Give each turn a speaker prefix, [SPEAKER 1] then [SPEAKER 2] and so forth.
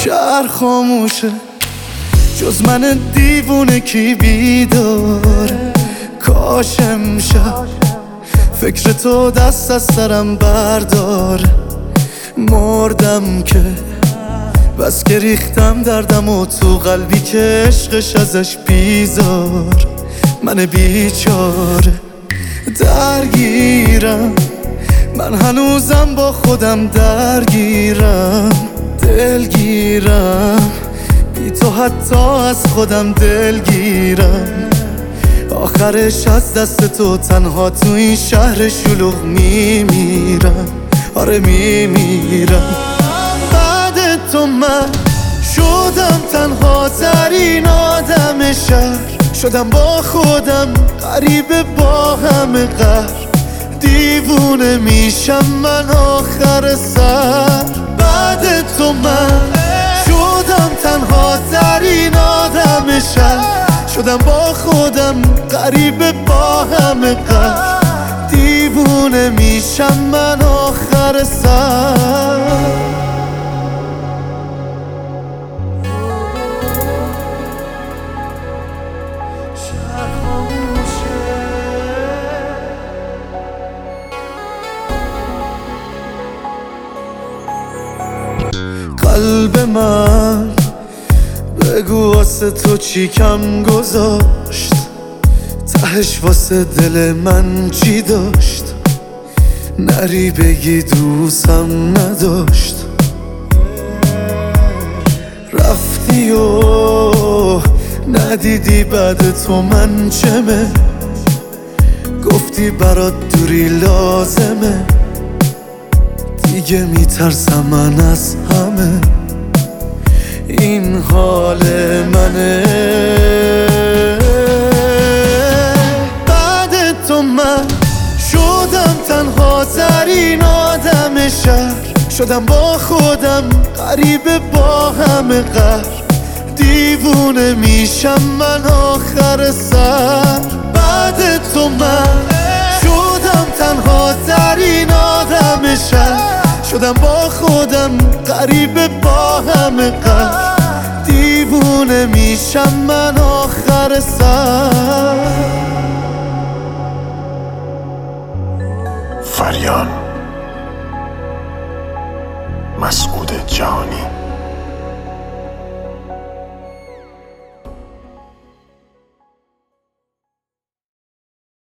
[SPEAKER 1] شهر خاموشه جز من دیوونه کی بیداره. کاش امشب فکر تو دست از سرم برداره. مردم که بس که ریختم دردم و تو قلبی که عشقش ازش بیزار. من بیچاره درگیرم، من هنوزم با خودم درگیرم. دلگیرم بی تو حتی از خودم دلگیرم. آخرش از دست تو تنها تو این شهر شلوغ میمیرم. آره میمیرم. بعد تو من شدم تنها ترین آدم شهر. شدم با خودم غریبه با همه قهر. دیوونه میشم من آخر سر. بعد تو من شدم تنها ترین آدم شهر. شدم با خودم غریبه با همه قهر. دیوونه میشم من آخر سر. قلب من بگو واسه تو چی کم گذاشت. تهش واسه دل من چی داشت. نری بگی دوستم نداشت. رفتی و ندیدی بعد تو من چمه. گفتی برات دوری لازمه. دیگه میترسم من از همه. این حال منه. بعد تو من شدم تنها ترین آدم شهر. شدم با خودم غریبه با همه قهر. دیوونه میشم من آخر سر. بعد تو من شدم تنها ترین آدم شهر. شدم با خودم غریبه با همه قهر. دیوونه میشم من آخر سر.
[SPEAKER 2] فریان مسعود جهانی.